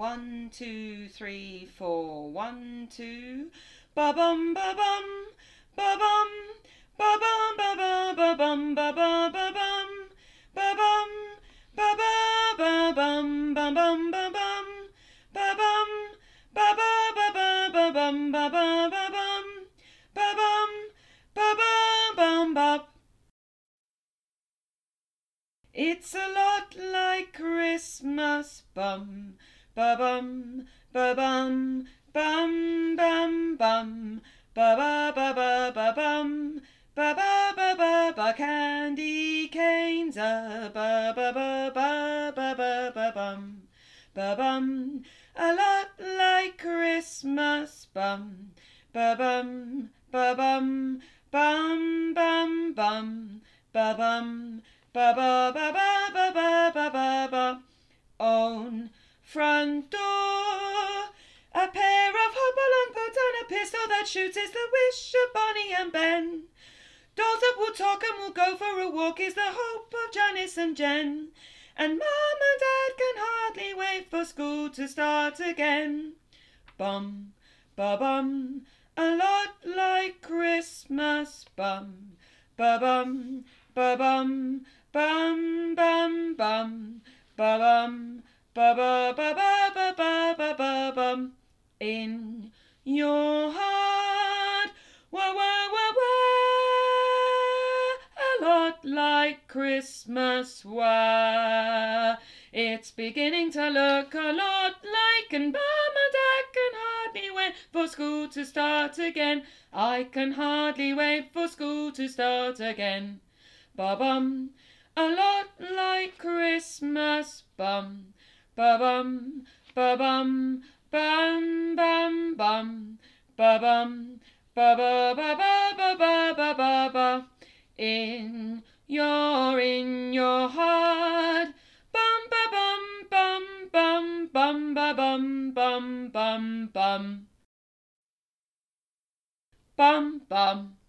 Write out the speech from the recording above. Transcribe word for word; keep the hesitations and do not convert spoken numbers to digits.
One, two, three, four. One, two. Ba bum ba bum ba bum ba bum ba ba ba bum ba ba ba bum ba bum ba ba ba bum ba bum ba bum ba bum ba ba ba ba ba bum ba ba ba bum ba bum ba ba bum ba. It's a lot like Christmas, bum ba bum ba bum bum bum bum ba ba ba ba ba bum ba ba ba ba ba candy canes a ba ba ba ba ba ba ba bum ba bum a lot like Christmas, bum ba bum ba bum bum bum bum ba bum ba ba ba ba ba ba ba ba ba. Own front door, a pair of hop-along boots and a pistol that shoots is the wish of Bonnie and Ben. Dolls that will talk and will go for a walk is the hope of Janice and Jen. And Mum and Dad can hardly wait for school to start again. Bum, ba-bum, a lot like Christmas, bum, ba-bum, ba-bum, bum, bum, bum, ba-bum, ba-ba-ba-ba-ba-ba-ba-bum. In your heart, wah, wah, wah, wah, a lot like Christmas, wah. It's beginning to look a lot like, and Mum and Dad can hardly wait for school to start again. I can hardly wait for school to start again. Ba-bum, a lot like Christmas, bum, ba-bum, ba-bum, bum, bum, bum, ba-bum, ba-ba-ba-ba-ba-ba-ba-ba. In your, in your heart, bum, ba-bum, bum, bum, bum, ba-bum, bum, bum, bum, bum, bum.